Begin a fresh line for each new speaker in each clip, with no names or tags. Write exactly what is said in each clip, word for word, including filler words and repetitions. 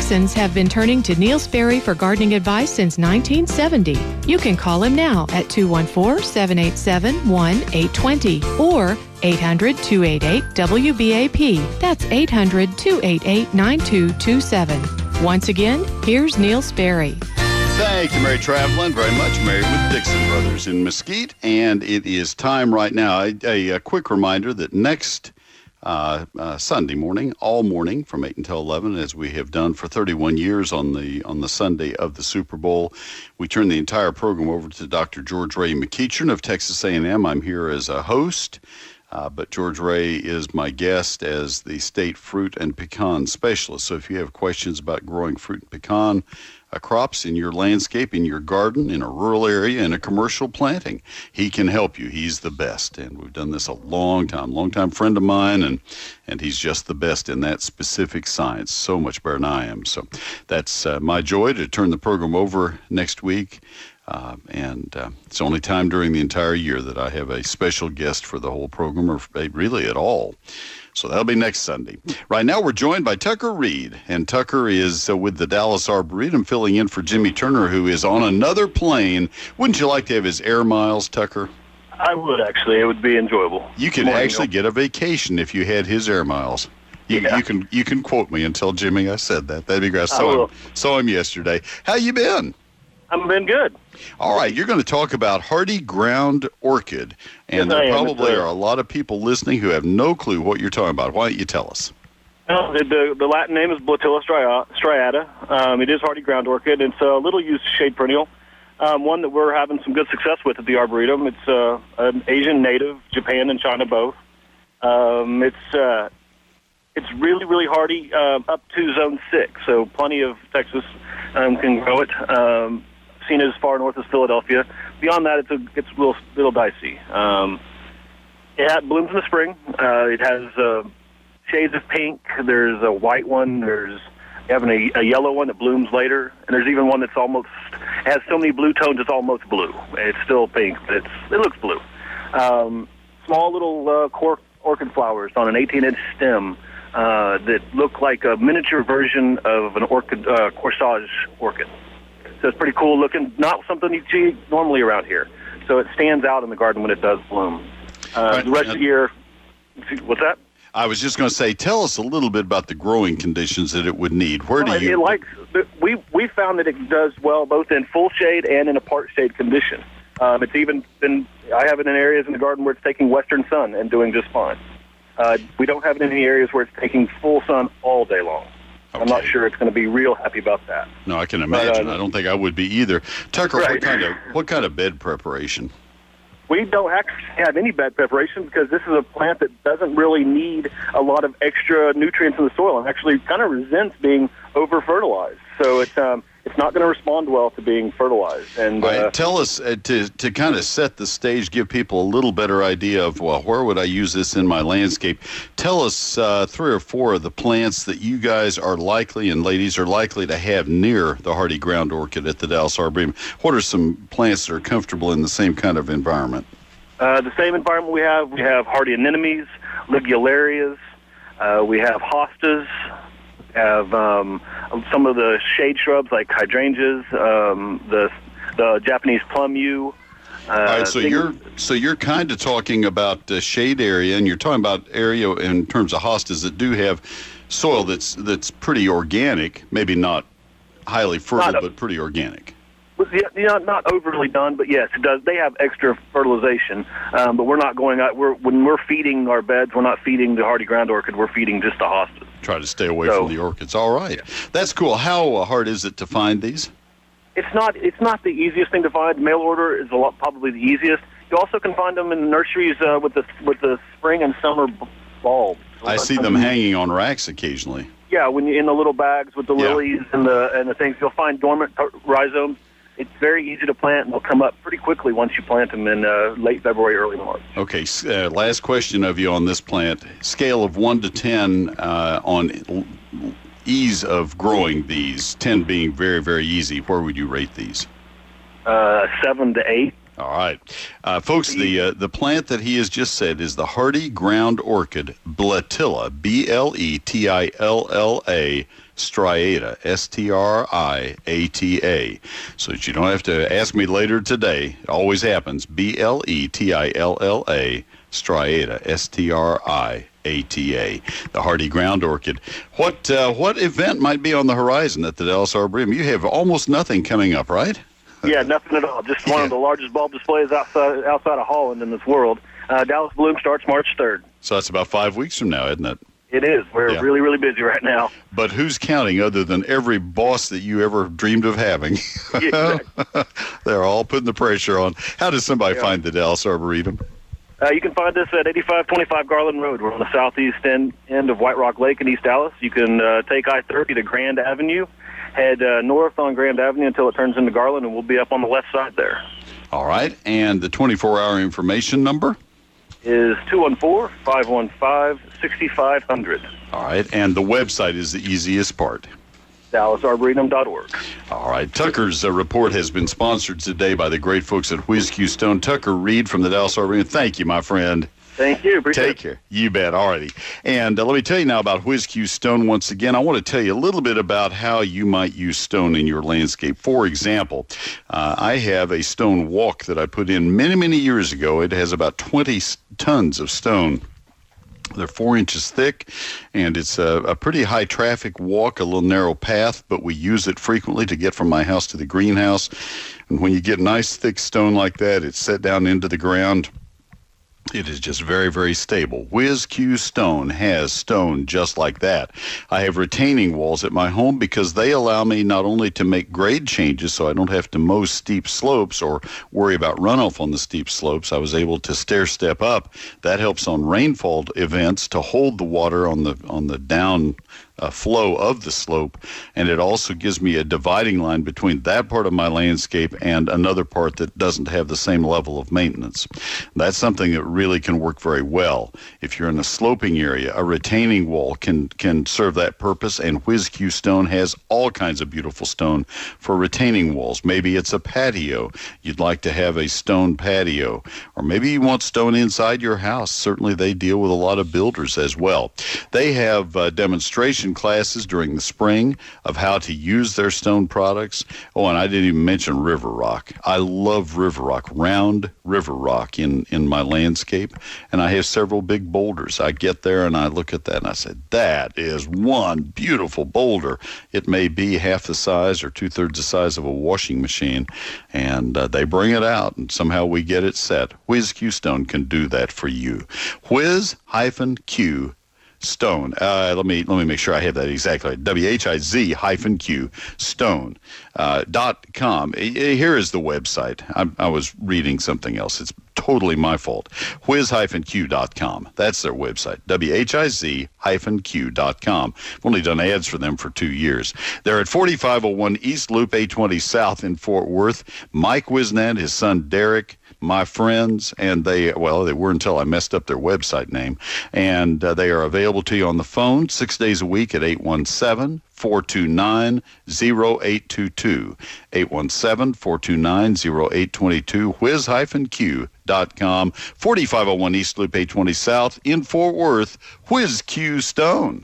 Texans have been turning to Neil Sperry for gardening advice since nineteen seventy. You can call him now at two one four, seven eight seven, one eight two zero or eight hundred, two eight eight, W B A P. That's eight hundred, two eight eight, nine two two seven. Once again, here's Neil Sperry.
Thank you, Mary Travelin, very much. Married with Dixon Brothers in Mesquite. And it is time right now. A, a, a quick reminder that next uh, uh, Sunday morning, all morning from eight until eleven, as we have done for thirty-one years on the on the Sunday of the Super Bowl, we turn the entire program over to Doctor George Ray McEachern of Texas A and M. I'm here as a host. Uh, but George Ray is my guest as the state fruit and pecan specialist. So if you have questions about growing fruit and pecan uh, crops in your landscape, in your garden, in a rural area, in a commercial planting, he can help you. He's the best. And we've done this a long time, long time friend of mine, and, and he's just the best in that specific science, so much better than I am. So that's uh, my joy to turn the program over next week. Uh, and uh, it's the only time during the entire year that I have a special guest for the whole program, or really at all. So that'll be next Sunday. Right now we're joined by Tucker Reed, and Tucker is uh, with the Dallas Arboretum, filling in for Jimmy Turner, who is on another plane. Wouldn't you like to have his air miles, Tucker?
I would, actually. It would be enjoyable.
You could actually get a vacation if you had his air miles. You,
yeah. you
can you can quote me and tell Jimmy I said that. That'd be great. I saw him, saw him yesterday. How you been?
I've been good.
All right, you're going to talk about hardy ground orchid, and
yes,
there
am.
probably
a,
are a lot of people listening who have no clue what you're talking about. Why don't you tell us?
Well, the, the, the Latin name is Blatilla striata. Um, it is hardy ground orchid. It's a little used shade perennial, um, one that we're having some good success with at the Arboretum. It's uh, an Asian native, Japan and China both. Um, it's uh, it's really, really hardy uh, up to zone six, so plenty of Texas um, can grow it. Um, seen as far north as Philadelphia. Beyond that, it's a it's a little little dicey. Um, it had, blooms in the spring. Uh, it has uh, shades of pink. There's a white one. There's having a, a yellow one that blooms later, and there's even one that's almost has so many blue tones it's almost blue. It's still pink, but it's it looks blue. Um, small little uh, cork orchid flowers on an eighteen-inch stem uh, that look like a miniature version of an orchid uh, corsage orchid. So it's pretty cool looking, not something you see normally around here. So it stands out in the garden when it does bloom. Uh, right. The rest of the year, what's that?
I was just going to say, tell us a little bit about the growing conditions that it would need. Where do
well,
you...
It likes, we, we found that it does well both in full shade and in a part shade condition. Um, it's even been, I have it in areas in the garden where it's taking western sun and doing just fine. Uh, we don't have it in any areas where it's taking full sun all day long. Okay. I'm not sure it's going to be real happy about that.
No, I can imagine. But, uh, I don't think I would be either. Tucker,
right.
what kind of what kind of bed preparation?
We don't actually have any bed preparation because this is a plant that doesn't really need a lot of extra nutrients in the soil and actually kind of resents being over-fertilized. So it's um, it's not going to respond well to being fertilized. And
All right,
uh,
tell us, uh, to, to kind of set the stage, give people a little better idea of, well, where would I use this in my landscape? Tell us uh, three or four of the plants that you guys are likely, and ladies are likely to have near the hardy ground orchid at the Dallas Arboretum. What are some plants that are comfortable in the same kind of environment?
Uh, the same environment we have, we have hardy anemones, ligularias, uh, we have hostas, have um, some of the shade shrubs like hydrangeas, um, the the Japanese plum yew. Uh,
All right, so
things,
you're so you're kind of talking about the shade area, and you're talking about area in terms of hostas that do have soil that's that's pretty organic, maybe not highly fertile,
not a,
but pretty organic.
Yeah, not overly done, but yes, it does. They have extra fertilization, um, but we're not going out. We're when we're feeding our beds, we're not feeding the hardy ground orchid. We're feeding just the hostas.
Try to stay away
so,
from the orchids. All right,
yeah.
That's cool. How uh, hard is it to find these?
It's not. It's not the easiest thing to find. Mail order is a lot, probably the easiest. You also can find them in nurseries uh, with the with the spring and summer bulbs.
I see them hanging on racks occasionally.
Yeah, when you're in the little bags with the
yeah.
lilies and the and the things, you'll find dormant rhizomes. It's very easy to plant, and they'll come up pretty quickly once you plant them in uh, late February, early March.
Okay, uh, last question of you on this plant. Scale of one to ten uh, on ease of growing these, ten being very, very easy. Where would you rate these?
Uh, seven to eight.
All right. Uh, folks, the uh, the plant that he has just said is the hardy ground orchid Blatilla, B L E T I L L A, Striata, S T R I A T A. So that you don't have to ask me later today. It always happens. B L E T I L L A, Striata, S T R I A T A, the hardy ground orchid. What uh, what event might be on the horizon at the Dallas Arboretum? You have almost nothing coming up, right?
Yeah, nothing at all. Just one
yeah.
of the largest bulb displays outside outside of Holland in this world. Uh, Dallas Bloom starts March third.
So that's about five weeks from now, isn't it?
It is. We're
yeah.
really, really busy right now.
But who's counting other than every boss that you ever dreamed of having?
Yeah, exactly.
They're all putting the pressure on. How does somebody
yeah.
find the Dallas Arboretum?
Uh, you can find us at eighty-five twenty-five Garland Road. We're on the southeast end, end of White Rock Lake in East Dallas. You can uh, take I thirty to Grand Avenue, head uh, north on Grand Avenue until it turns into Garland, and we'll be up on the left side there.
All right. And the twenty-four hour information number?
Is two one four, five one five, six five zero zero.
All right. And the website is the easiest part.
Dallas Arboretum dot org.
All right. Tucker's uh, report has been sponsored today by the great folks at Whiz Q Stone. Tucker Reed from the Dallas Arboretum. Thank you, my friend.
Thank you. Appreciate
Take care. You bet. All righty. And uh, let me tell you now about Whiz Q Stone once again. I want to tell you a little bit about how you might use stone in your landscape. For example, uh, I have a stone walk that I put in many, many years ago. It has about twenty tons of stone. They're four inches thick, and it's a, a pretty high-traffic walk, a little narrow path, but we use it frequently to get from my house to the greenhouse. And when you get nice, thick stone like that, it's set down into the ground. It is just very, very stable. Whiz Q Stone has stone just like that. I have retaining walls at my home because they allow me not only to make grade changes so I don't have to mow steep slopes or worry about runoff on the steep slopes. I was able to stair step up. That helps on rainfall events to hold the water on the on the down Uh, flow of the slope, and it also gives me a dividing line between that part of my landscape and another part that doesn't have the same level of maintenance. That's something that really can work very well. If you're in a sloping area, a retaining wall can can serve that purpose, and Whiz Q Stone has all kinds of beautiful stone for retaining walls. Maybe it's a patio. You'd like to have a stone patio, or maybe you want stone inside your house. Certainly they deal with a lot of builders as well. They have uh, demonstration classes during the spring of how to use their stone products. Oh, and I didn't even mention river rock. I love river rock, round river rock in, in my landscape, and I have several big boulders. I get there and I look at that and I say, that is one beautiful boulder. It may be half the size or two-thirds the size of a washing machine, and uh, they bring it out, and somehow we get it set. Whiz Q Stone can do that for you. Whiz Q Stone. Uh, let me let me make sure I have that exactly. W H I Z hyphen Q Stone uh, dot com. Here is the website. I, I was reading something else. It's totally my fault. Whiz Q dot com. That's their website. W H I Z hyphen Q dot com. I've only done ads for them for two years. They're at forty-five oh one East Loop eight twenty South in Fort Worth. Mike Wisnant, his son Derek, my friends, and they, well, they were until I messed up their website name, and uh, they are available to you on the phone six days a week at eight one seven, four two nine, zero eight two two, eight one seven, four two nine, zero eight two two, whiz Q dot com, forty-five oh one East Loop eight twenty South in Fort Worth. Whiz Q Stone.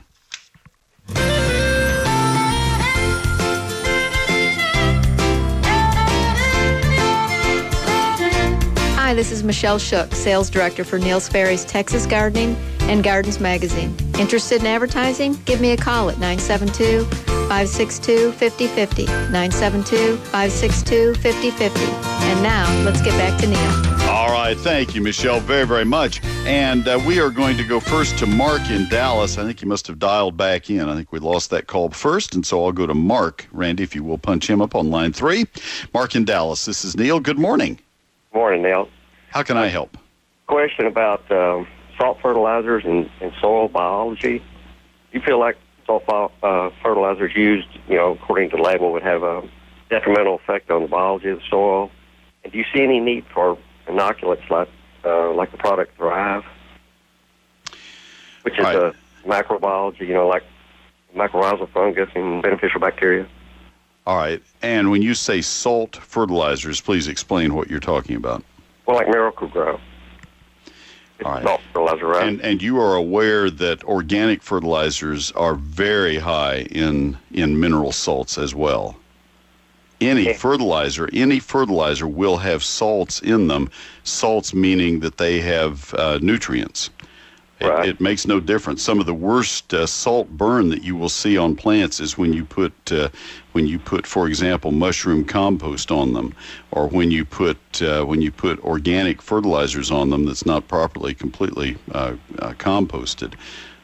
Hi, this is Michelle Shook, Sales Director for Neil Sperry's Texas Gardening and Gardens Magazine. Interested in advertising? Give me a call at nine seven two, five six two, five oh five oh, nine seven two, five six two, five oh five oh. And now, let's get back to Neil.
All right, thank you, Michelle, very, very much. And uh, we are going to go first to Mark in Dallas. I think he must have dialed back in. I think we lost that call first, and so I'll go to Mark. Randy, if you will punch him up on line three. Mark in Dallas, this is Neil. Good morning.
Morning, Neil.
How can I help?
Question about um, salt fertilizers and, and soil biology. You feel like salt uh, fertilizers used, you know, according to the label, would have a detrimental effect on the biology of the soil? And do you see any need for inoculates like uh, like the product Thrive, which is
right.
a macrobiology, you know, like mycorrhizal fungus and beneficial bacteria?
All right. And when you say salt fertilizers, please explain what you're talking about.
Well, like Miracle-Gro. It's
All right.
salt fertilizer, right?
And and you are aware that organic fertilizers are very high in in mineral salts as well. Any
Okay.
fertilizer, any fertilizer will have salts in them. Salts meaning that they have uh, nutrients. It,
Right.
it makes no difference. Some of the worst uh, salt burn that you will see on plants is when you put, uh, when you put, for example, mushroom compost on them, or when you put uh, when you put organic fertilizers on them that's not properly, completely uh, uh, composted.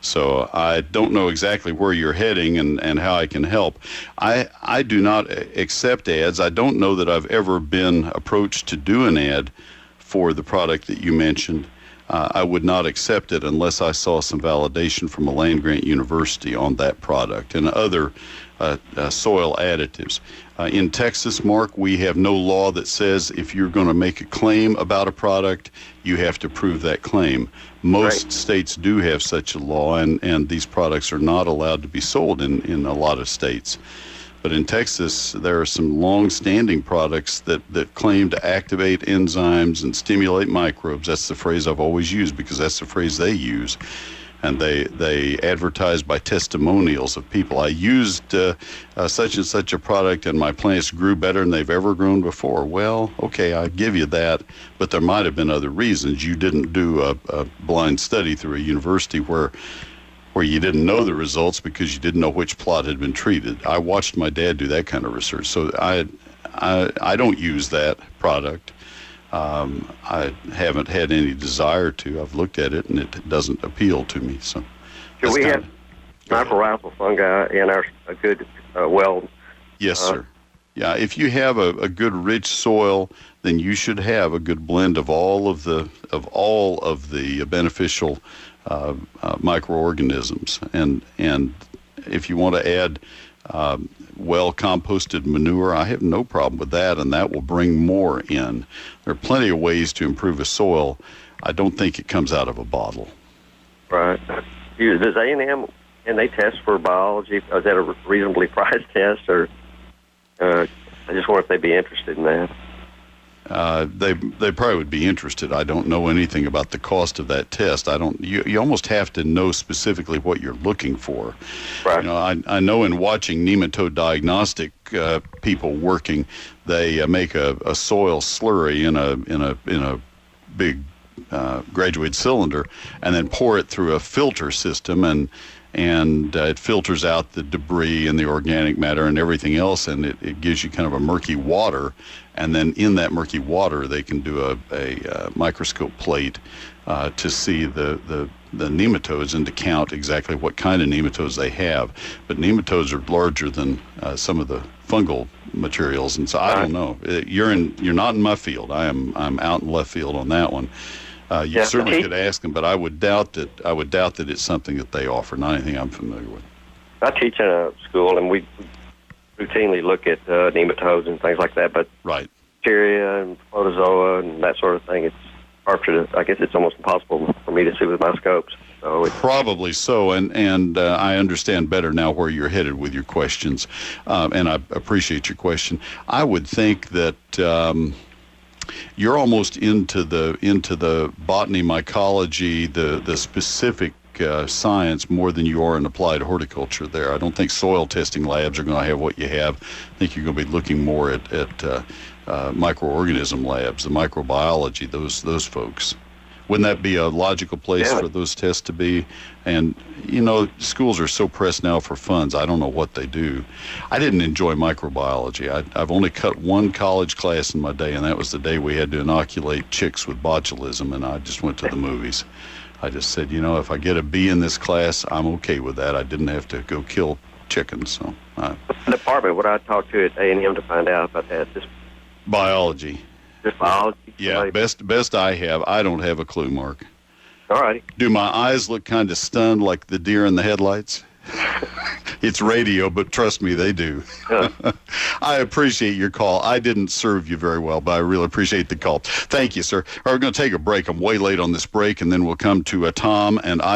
So I don't know exactly where you're heading and, and how I can help. I I do not accept ads. I don't know that I've ever been approached to do an ad for the product that you mentioned. Uh, I would not accept it unless I saw some validation from a land-grant university on that product and other uh, uh, soil additives. Uh, in Texas, Mark, we have no law that says if you're going to make a claim about a product, you have to prove that claim. Most
Right.
states do have such a law, and, and these products are not allowed to be sold in, in a lot of states. But in Texas, there are some long-standing products that, that claim to activate enzymes and stimulate microbes. That's the phrase I've always used because that's the phrase they use. And they they advertise by testimonials of people. I used uh, uh, such and such a product and my plants grew better than they've ever grown before. Well, okay, I give you that, but there might have been other reasons. You didn't do a, a blind study through a university where where you didn't know the results because you didn't know which plot had been treated. I watched my dad do that kind of research, so I, I, I don't use that product. Um, I haven't had any desire to. I've looked at it, and it doesn't appeal to me. So,
Do
that's
we
kind
have
of-
mycorrhizal fungi in our a good, uh, well,
Yes,
uh,
sir. Yeah, if you have a, a good rich soil, then you should have a good blend of all of the of all of the beneficial uh, uh, microorganisms. And and if you want to add um, well composted manure, I have no problem with that, and that will bring more in. There are plenty of ways to improve a soil. I don't think it comes out of a bottle.
right? You- Does A and M, and they test for biology? Is that a reasonably priced test, or uh, I just wonder if they'd be interested in that.
Uh, they they probably would be interested. I don't know anything about the cost of that test. I don't. You you almost have to know specifically what you're looking for.
Right.
You know, I I know in watching nematode diagnostic uh, people working, they uh, make a, a soil slurry in a in a in a big uh, graduated cylinder, and then pour it through a filter system, and and uh, it filters out the debris and the organic matter and everything else, and it, it gives you kind of a murky water. And then in that murky water, they can do a, a, uh microscope plate uh, to see the, the, the nematodes and to count exactly what kind of nematodes they have. But nematodes are larger than uh, some of the fungal materials, and so I don't know. Uh, You're in you're not in my field. I am I'm out in left field on that one. Uh, you
Yeah,
certainly
okay.
could ask them, but I would doubt that I would doubt that it's something that they offer. Not anything I'm familiar with.
I teach in a school, and we routinely look at uh, nematodes and things like that, but
Right.
bacteria and protozoa and that sort of thing, it's hard to, I guess it's almost impossible for me to see with my scopes. So it's,
Probably so, and and uh, I understand better now where you're headed with your questions, um, and I appreciate your question. I would think that um, you're almost into the into the botany, mycology, the the specific uh, science more than you are in applied horticulture. There, I don't think soil testing labs are going to have what you have. I think you're going to be looking more at at uh, uh, microorganism labs, the microbiology, those those folks. Wouldn't that be a logical place
Yeah.
for those tests to be? And, you know, schools are so pressed now for funds, I don't know what they do. I didn't enjoy microbiology. I, I've only cut one college class in my day, and that was the day we had to inoculate chicks with botulism, and I just went to the movies. I just said, you know, if I get a B in this class, I'm okay with that. I didn't have to go kill chickens. So, uh,
the department, what I talked to at A and M to find out about that, just,
biology.
just biology.
Yeah,
somebody-
best best I have. I don't have a clue, Mark.
All righty.
Do my eyes look kind of stunned like the deer in the headlights? It's radio, but trust me, they do.
Yeah.
I appreciate your call. I didn't serve you very well, but I really appreciate the call. Thank you, sir. All right, we're going to take a break. I'm way late on this break, and then we'll come to uh, Tom and Ida,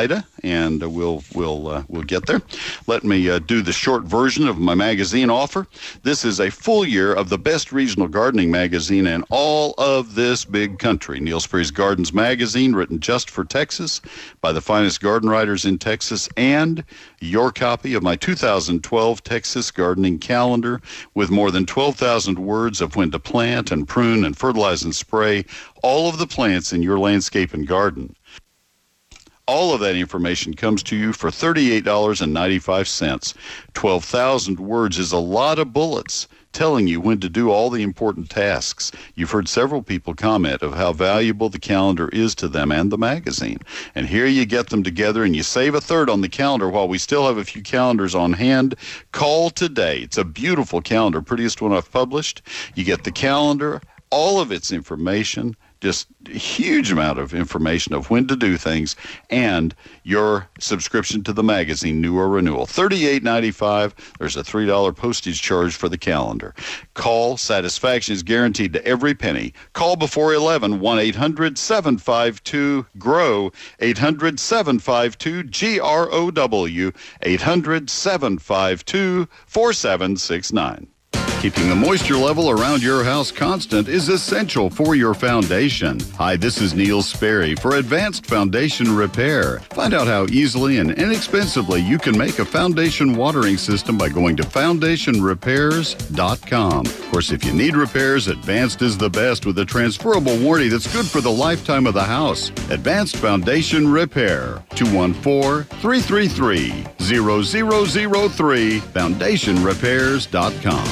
and uh, we'll we'll uh, we'll get there. Let me uh, do the short version of my magazine offer. This is a full year of the best regional gardening magazine in all of this big country. Neil Sperry's Gardens Magazine, written just for Texas by the finest garden writers in Texas, and your copy of my two thousand twelve Texas Gardening Calendar with more than twelve thousand words of when to plant and prune and fertilize and spray all of the plants in your landscape and garden. All of that information comes to you for thirty-eight dollars and ninety-five cents. twelve thousand words is a lot of bullets telling you when to do all the important tasks. You've heard several people comment of how valuable the calendar is to them and the magazine. And here you get them together and you save a third on the calendar while we still have a few calendars on hand. Call today. It's a beautiful calendar, prettiest one I've published. You get the calendar, all of its information, just a huge amount of information of when to do things, and your subscription to the magazine, new or renewal. thirty-eight ninety-five. There's a three dollars postage charge for the calendar. Call. Satisfaction is guaranteed to every penny. Call before eleven, one eight hundred seven five two G R O W, eight hundred seven five two G R O W, eight hundred seven five two four seven six nine. Keeping the moisture level around your house constant is essential for your foundation. Hi, this is Neil Sperry for Advanced Foundation Repair. Find out how easily and inexpensively you can make a foundation watering system by going to foundation repairs dot com. Of course, if you need repairs, Advanced is the best with a transferable warranty that's good for the lifetime of the house. Advanced Foundation Repair, two one four, three three three, zero zero zero three, foundation repairs dot com.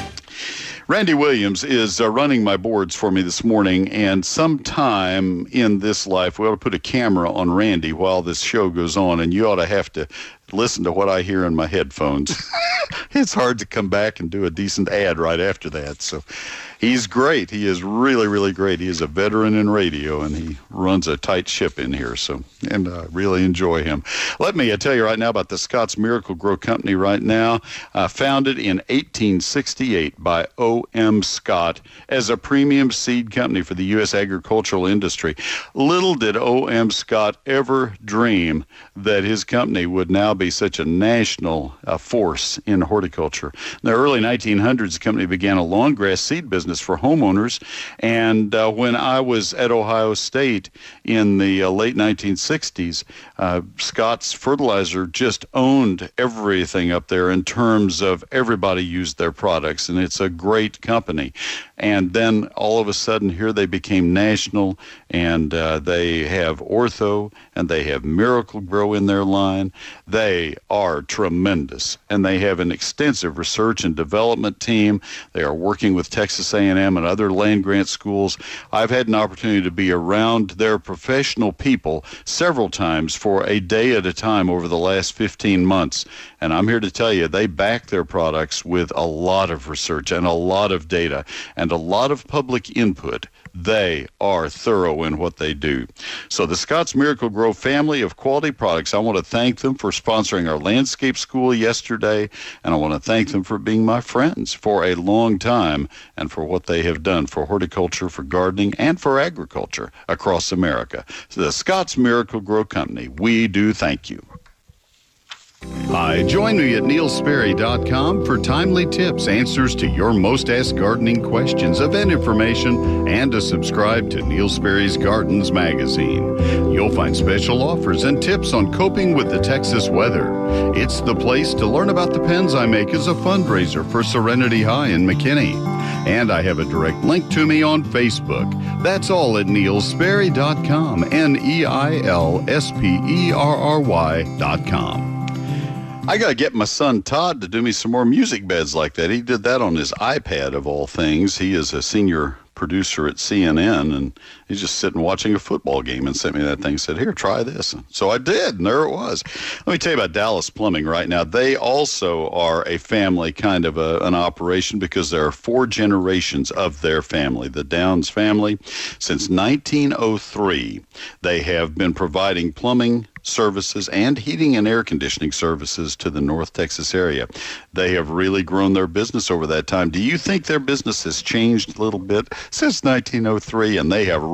Randy Williams is uh, running my boards for me this morning, and sometime in this life we ought to put a camera on Randy while this show goes on, and you ought to have to listen to what I hear in my headphones. It's hard to come back and do a decent ad right after that. So he's great. He is really, really great. He is a veteran in radio, and he runs a tight ship in here. So, and I really enjoy him. Let me uh, tell you right now about the Scott's Miracle-Gro Company right now. Uh, founded in eighteen sixty-eight by O M Scott as a premium seed company for the U S agricultural industry. Little did O M Scott ever dream that his company would now be such a national uh, force in horticulture. In the early nineteen hundreds, the company began a lawn grass seed business for homeowners, and uh, when I was at Ohio State in the uh, late nineteen sixties, uh, Scott's Fertilizer just owned everything up there in terms of everybody used their products, and it's a great company. And then all of a sudden here they became national, and uh, they have Ortho and they have Miracle-Gro in their line. They are tremendous, and they have an extensive research and development team. They are working with Texas A and M and other land-grant schools. I've had an opportunity to be around their professional people several times for a day at a time over the last fifteen months, and I'm here to tell you they back their products with a lot of research and a lot of data and a lot of public input. They are thorough in what they do. So the Scott's Miracle-Gro family of quality products, I want to thank them for sponsoring our landscape school yesterday, and I want to thank them for being my friends for a long time and for what they have done for horticulture, for gardening, and for agriculture across America. So the Scott's Miracle-Gro Company, we do thank you. Hi, join me at neil sperry dot com for timely tips, answers to your most asked gardening questions, event information, and to subscribe to Neil Sperry's Gardens magazine. You'll find special offers and tips on coping with the Texas weather. It's the place to learn about the pens I make as a fundraiser for Serenity High in McKinney. And I have a direct link to me on Facebook. That's all at neil sperry dot com, N E I L S P E R R Y dot com. I got to get my son Todd to do me some more music beds like that. He did that on his iPad, of all things. He is a senior producer at C N N, and he's just sitting watching a football game and sent me that thing and said, here, try this. So I did, and there it was. Let me tell you about Dallas Plumbing right now. They also are a family kind of a, an operation because there are four generations of their family, the Downs family. Since nineteen oh three, they have been providing plumbing services and heating and air conditioning services to the North Texas area. They have really grown their business over that time. Do you think their business has changed a little bit since nineteen oh three? And they have rolled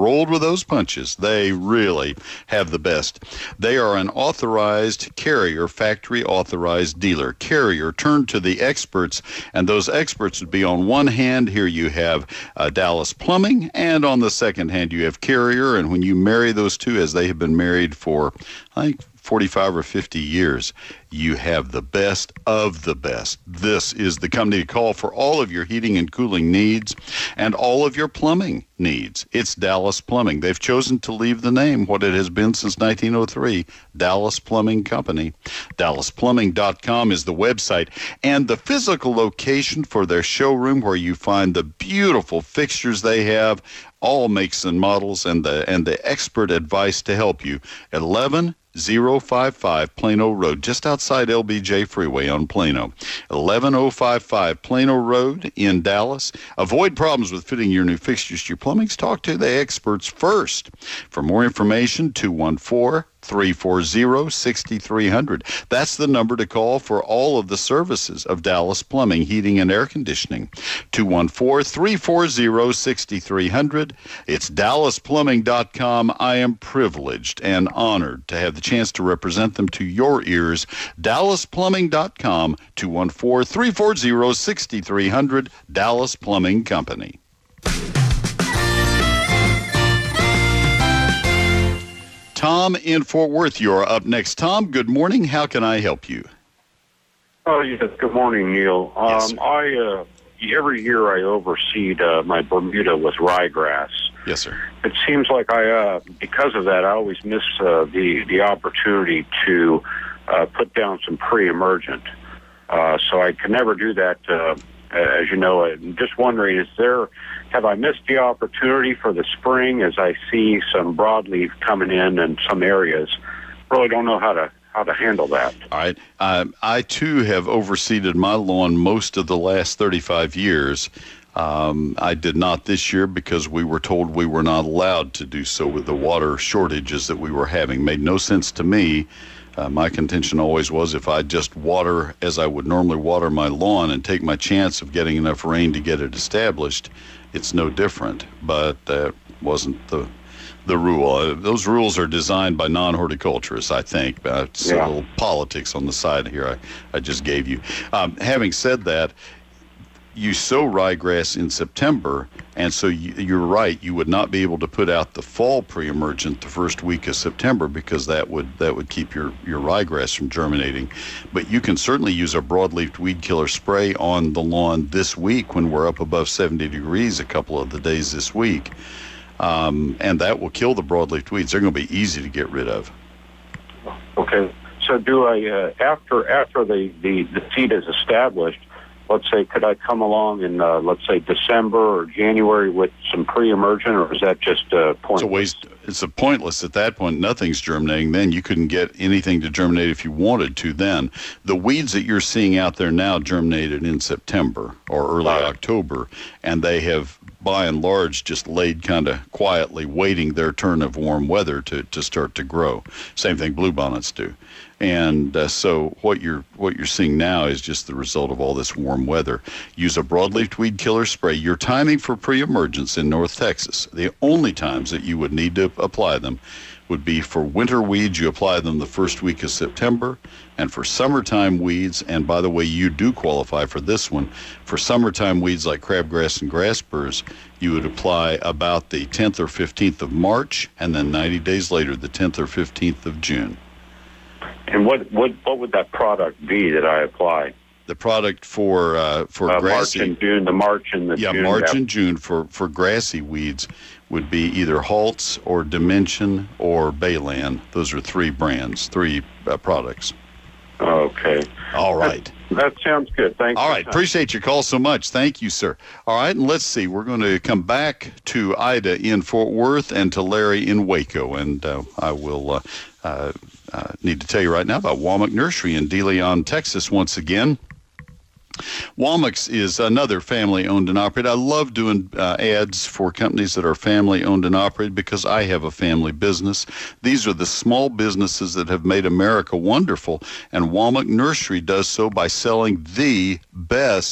rolled with those punches. They really have the best. They are an authorized Carrier, factory authorized dealer. Carrier, turn to the experts, and those experts would be on one hand, here you have uh, Dallas Plumbing, and on the second hand you have Carrier, and when you marry those two, as they have been married for, I think, forty-five or fifty years, you have the best of the best. This is the company to call for all of your heating and cooling needs and all of your plumbing needs. It's Dallas Plumbing. They've chosen to leave the name what it has been since nineteen oh three, Dallas Plumbing Company. Dallas Plumbing dot com is the website, and the physical location for their showroom where you find the beautiful fixtures they have, all makes and models, and the and the expert advice to help you. eleven oh five five Plano Road, just outside L B J Freeway on Plano. eleven oh five five Plano Road in Dallas. Avoid problems with fitting your new fixtures to your plumbing. Talk to the experts first. For more information, two one four, three four zero, six three zero zero. That's the number to call for all of the services of Dallas Plumbing, Heating, and Air Conditioning. two one four, three four zero, six three zero zero. It's Dallas Plumbing dot com. I am privileged and honored to have the chance to represent them to your ears. Dallas Plumbing dot com, two one four, three four zero, six three zero zero. Dallas Plumbing Company. Tom in Fort Worth, you're up next. Tom, good morning. How can I help you?
Oh, yes. Good morning, Neil. Um,
Yes, sir.
I uh, every year I overseed uh, my Bermuda with ryegrass.
Yes, sir.
It seems like I, uh, because of that, I always miss uh, the the opportunity to uh, put down some pre-emergent. Uh, so I can never do that. Uh, as you know, I'm just wondering, is there, have I missed the opportunity for the spring as I see some broadleaf coming in in some areas? Really don't know how to how to handle that.
All right. Um, I, too, have overseeded my lawn most of the last thirty-five years. Um, I did not this year because we were told we were not allowed to do so with the water shortages that we were having. Made no sense to me. Uh, my contention always was if I just water as I would normally water my lawn and take my chance of getting enough rain to get it established, it's no different. But that wasn't the the rule. Uh, those rules are designed by non-horticulturists, I think. Uh, it's
Yeah.
a little politics on the side here I, I just gave you. Um, having said that, you sow ryegrass in September, and so you, you're right, you would not be able to put out the fall pre-emergent the first week of September because that would that would keep your, your ryegrass from germinating. But you can certainly use a broadleaf weed killer spray on the lawn this week when we're up above seventy degrees a couple of the days this week. Um, and that will kill the broadleaf weeds. They're going to be easy to get rid of.
Okay. So do I, uh, after after the, the, the seed is established, let's say, could I come along in, uh, let's say, December or January with some pre-emergent, or is that just uh, pointless?
It's a waste. It's a pointless at that point. Nothing's germinating. Then you couldn't get anything to germinate if you wanted to. Then the weeds that you're seeing out there now germinated in September or early
Right.
October, and they have, by and large, just laid kind of quietly, waiting their turn of warm weather to, to start to grow. Same thing bluebonnets do. And uh, so what you're what you're seeing now is just the result of all this warm weather. Use a broadleaf weed killer spray. Your timing for pre-emergence in North Texas, the only times that you would need to apply them would be for winter weeds. You apply them the first week of September, and for summertime weeds, and by the way, you do qualify for this one, for summertime weeds like crabgrass and grass burrs, you would apply about the tenth or fifteenth of March, and then ninety days later, the tenth or fifteenth of June.
And what, what what would that product be that I apply?
The product for uh, for
Uh, March
grassy,
and June, the March and the
yeah,
June.
March
that-
and June for, for grassy weeds would be either Haltz or Dimension or Bayland. Those are three brands, three uh, products.
Okay.
All right.
That sounds good. Thanks.
All
for
right.
your time.
Appreciate your call so much. Thank you, sir. All right. And let's see. We're going to come back to Ida in Fort Worth and to Larry in Waco. And uh, I will uh, uh, uh, need to tell you right now about Womack Nursery in De Leon, Texas once again. Womack's is another family-owned and operated. I love doing uh, ads for companies that are family-owned and operated because I have a family business. These are the small businesses that have made America wonderful, and Womack Nursery does so by selling the best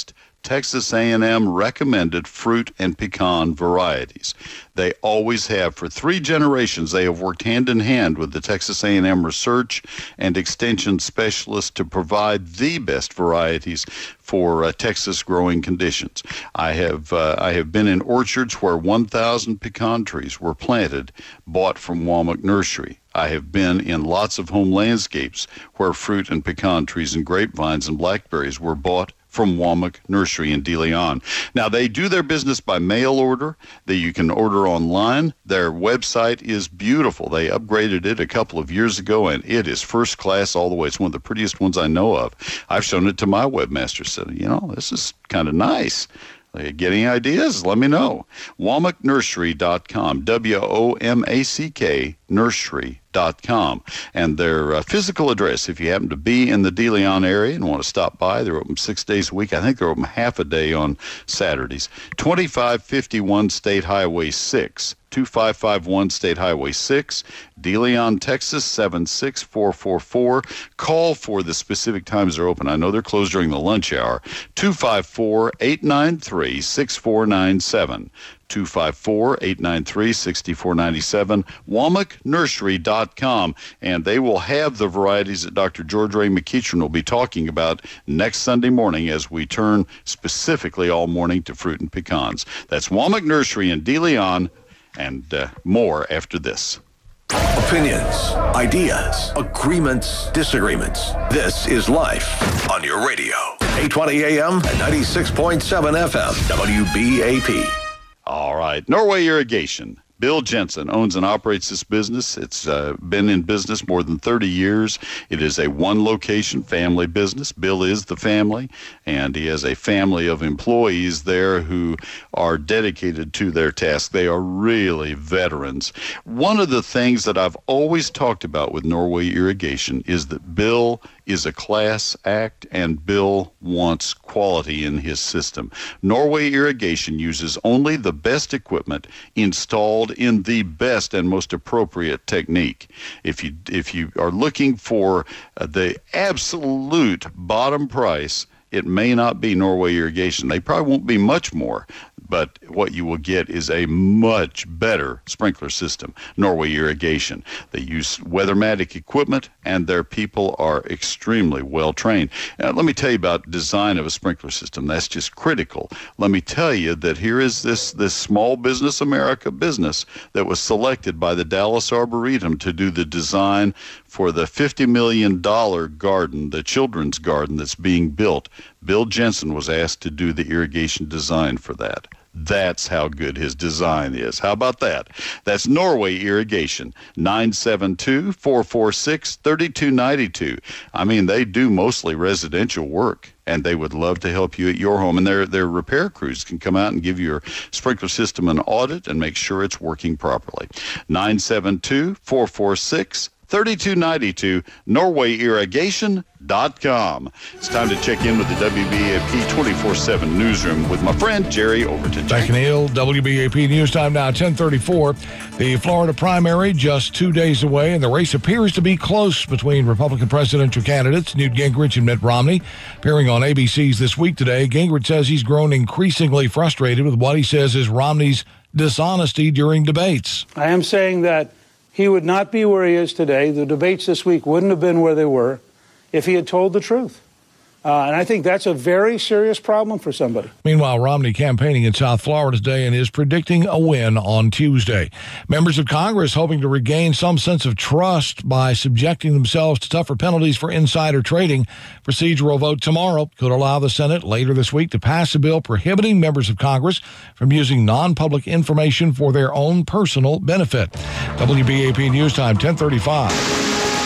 Texas A and M recommended fruit and pecan varieties. They always have. For three generations, they have worked hand in hand with the Texas A and M research and extension specialists to provide the best varieties for uh, Texas growing conditions. I have uh, I have been in orchards where one thousand pecan trees were planted, bought from Womack Nursery. I have been in lots of home landscapes where fruit and pecan trees and grapevines and blackberries were bought from Womack Nursery in De Leon. Now, they do their business by mail order that you can order online. Their website is beautiful. They upgraded it a couple of years ago, and it is first class all the way. It's one of the prettiest ones I know of. I've shown it to my webmaster, said, you know, this is kind of nice. Get any ideas? Let me know. Womack Nursery dot com, W O M A C K Nursery dot com. And their uh, physical address, if you happen to be in the De Leon area and want to stop by, they're open six days a week. I think they're open half a day on Saturdays. twenty-five fifty-one State Highway six, twenty-five fifty-one State Highway six, De Leon, Texas, seven six four four four. Call for the specific times they're open. I know they're closed during the lunch hour. two five four, eight nine three, six four nine seven. two five four, eight nine three, six four nine seven, Womack Nursery dot com. And they will have the varieties that Doctor George Ray McEachern will be talking about next Sunday morning as we turn specifically all morning to fruit and pecans. That's Womack Nursery in De Leon, and uh, more after this.
Opinions, ideas, agreements, disagreements. This is Life on your radio. eight twenty A M and ninety-six point seven F M, W B A P.
All right. Norway Irrigation. Bill Jensen owns and operates this business. It's uh, been in business more than thirty years. It is a one-location family business. Bill is the family, and he has a family of employees there who are dedicated to their task. They are really veterans. One of the things that I've always talked about with Norway Irrigation is that Bill is a class act, and Bill wants quality in his system. Norway Irrigation uses only the best equipment installed in the best and most appropriate technique. If you if you are looking for uh, the absolute bottom price, it may not be Norway Irrigation. They probably won't be much more, but what you will get is a much better sprinkler system. Norway Irrigation. They use Weathermatic equipment, and their people are extremely well trained. Now, let me tell you about design of a sprinkler system. That's just critical. Let me tell you that here is this, this Small Business America business that was selected by the Dallas Arboretum to do the design for the fifty million dollars garden, the children's garden that's being built. Bill Jensen was asked to do the irrigation design for that. That's how good his design is. How about that? That's Norway Irrigation, nine seven two, four four six, three two nine two. I mean, they do mostly residential work, and they would love to help you at your home. And their, their repair crews can come out and give your sprinkler system an audit and make sure it's working properly. nine seven two, four four six, three two nine two, Norway Irrigation dot com. It's time to check in with the W B A P twenty-four seven newsroom with my friend Jerry Overton.
Thank you, Neil. W B A P News Time now, ten thirty-four. The Florida primary just two days away, and the race appears to be close between Republican presidential candidates Newt Gingrich and Mitt Romney. Appearing on A B C's This Week Today, Gingrich says he's grown increasingly frustrated with what he says is Romney's dishonesty during debates.
I am saying that he would not be where he is today. The debates this week wouldn't have been where they were if he had told the truth. Uh, and I think that's a very serious problem for somebody.
Meanwhile, Romney campaigning in South Florida today and is predicting a win on Tuesday. Members of Congress hoping to regain some sense of trust by subjecting themselves to tougher penalties for insider trading. Procedural vote tomorrow could allow the Senate later this week to pass a bill prohibiting members of Congress from using non-public information for their own personal benefit. W B A P News Time, ten thirty-five.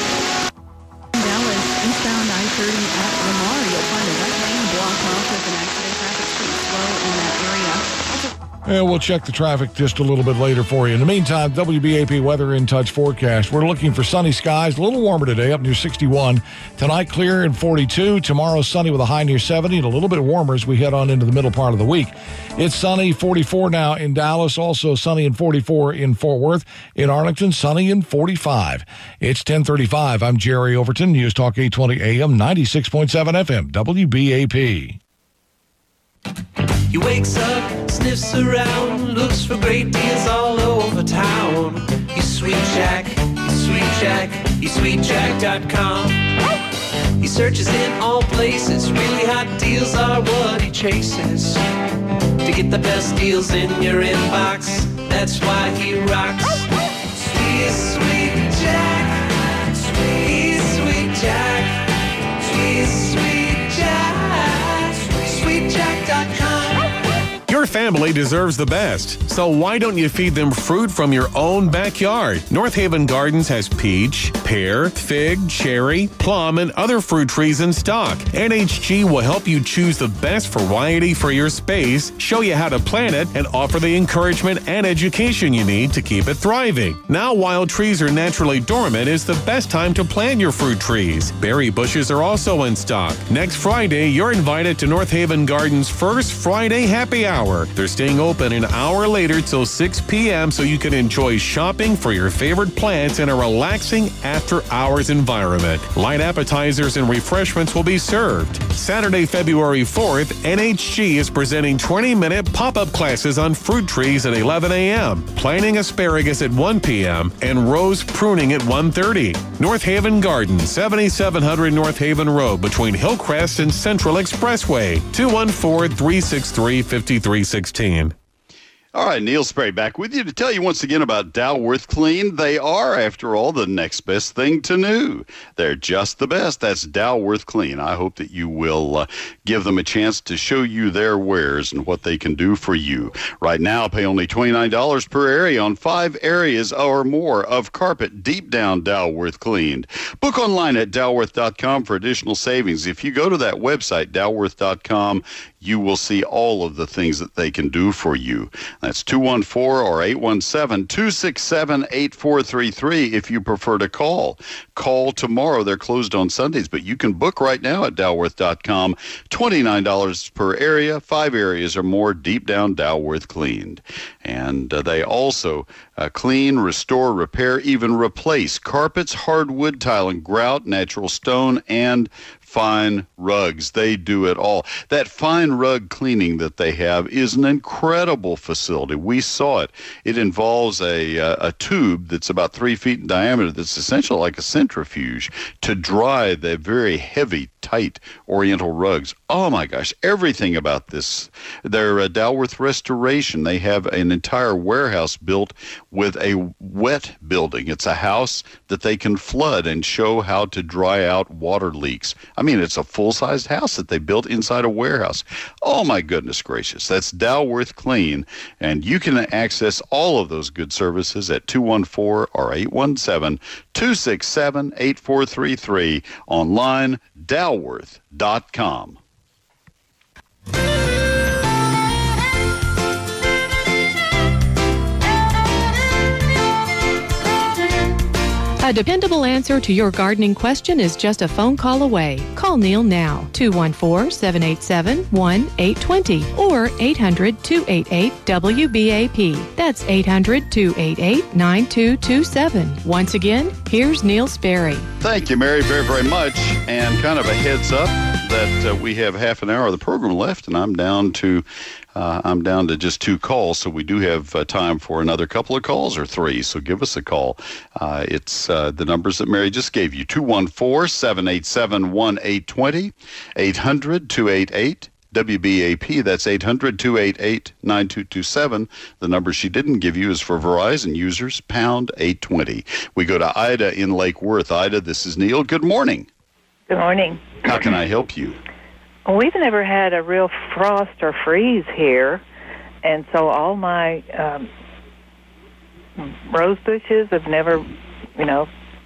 And we'll check the traffic just a little bit later for you. In the meantime, W B A P Weather In Touch forecast. We're looking for sunny skies, a little warmer today, up near sixty-one. Tonight, clear and forty-two. Tomorrow, sunny with a high near seventy, and a little bit warmer as we head on into the middle part of the week. It's sunny, forty-four now in Dallas, also sunny and forty-four in Fort Worth. In Arlington, sunny and forty-five. It's ten thirty-five. I'm Jerry Overton, News Talk eight twenty A M, ninety-six point seven F M, W B A P.
He wakes up, sniffs around, looks for great deals all over town. He's Sweet Jack, he's Sweet Jack, he's sweet jack dot com. He searches in all places, really hot deals are what he chases. To get the best deals in your inbox, that's why he rocks. He's Sweet Jack, he's Sweet Jack, he's Sweet Jack, sweet jack dot com.
Your family deserves the best, so why don't you feed them fruit from your own backyard? North Haven Gardens has peach, pear, fig, cherry, plum, and other fruit trees in stock. N H G will help you choose the best variety for your space, show you how to plant it, and offer the encouragement and education you need to keep it thriving. Now, while trees are naturally dormant, is the best time to plant your fruit trees. Berry bushes are also in stock. Next Friday, you're invited to North Haven Gardens' first Friday happy hour. They're staying open an hour later till six p.m. so you can enjoy shopping for your favorite plants in a relaxing after-hours environment. Light appetizers and refreshments will be served. Saturday, February fourth, N H G is presenting twenty-minute pop-up classes on fruit trees at eleven a.m., planting asparagus at one p.m., and rose pruning at one thirty. North Haven Gardens, seventy-seven hundred North Haven Road between Hillcrest and Central Expressway, two one four, three six three, five three one six.
All right, Neil Sperry back with you to tell you once again about Dalworth Clean. They are, after all, the next best thing to new. They're just the best. That's Dalworth Clean. I hope that you will uh, give them a chance to show you their wares and what they can do for you. Right now, pay only twenty-nine dollars per area on five areas or more of carpet deep down Dalworth cleaned. Book online at dalworth dot com for additional savings. If you go to that website, dalworth dot com, you will see all of the things that they can do for you. That's two one four or eight one seven, two six seven, eight four three three if you prefer to call. Call tomorrow. They're closed on Sundays, but you can book right now at dalworth dot com. twenty-nine dollars per area, five areas or more, deep down Dalworth cleaned. And uh, they also uh, clean, restore, repair, even replace carpets, hardwood, tile and grout, natural stone, and fine rugs. They do it all. That fine rug cleaning that they have is an incredible facility. We saw it. It involves a, uh, a tube that's about three feet in diameter that's essentially like a centrifuge to dry the very heavy, tight Oriental rugs. Oh my gosh, everything about this. They're a Dalworth Restoration. They have an entire warehouse built with a wet building. It's a house that they can flood and show how to dry out water leaks. I mean, it's a full-sized house that they built inside a warehouse. Oh, my goodness gracious. That's Dalworth Clean, and you can access all of those good services at two one four or eight one seven, two six seven, eight four three three, online, dalworth dot com.
A dependable answer to your gardening question is just a phone call away. Call Neil now, two one four, seven eight seven, one eight two zero or eight hundred, two eight eight, W B A P. That's eight hundred, two eight eight, nine two two seven. Once again, here's Neil Sperry.
Thank you, Mary, very, very much. And kind of a heads up that uh, we have half an hour of the program left, and I'm down to Uh, I'm down to just two calls, so we do have uh, time for another couple of calls or three, so give us a call. Uh, it's uh, the numbers that Mary just gave you, two one four, seven eight seven, one eight two zero, eight hundred, two eight eight, W B A P. That's eight hundred, two eight eight, nine two two seven. The number she didn't give you is for Verizon users, pound eight twenty. We go to Ida in Lake Worth. Ida, this is Neil. Good morning.
Good morning.
How can I help you?
We've never had a real frost or freeze here, and so all my um, rose bushes have never, you know,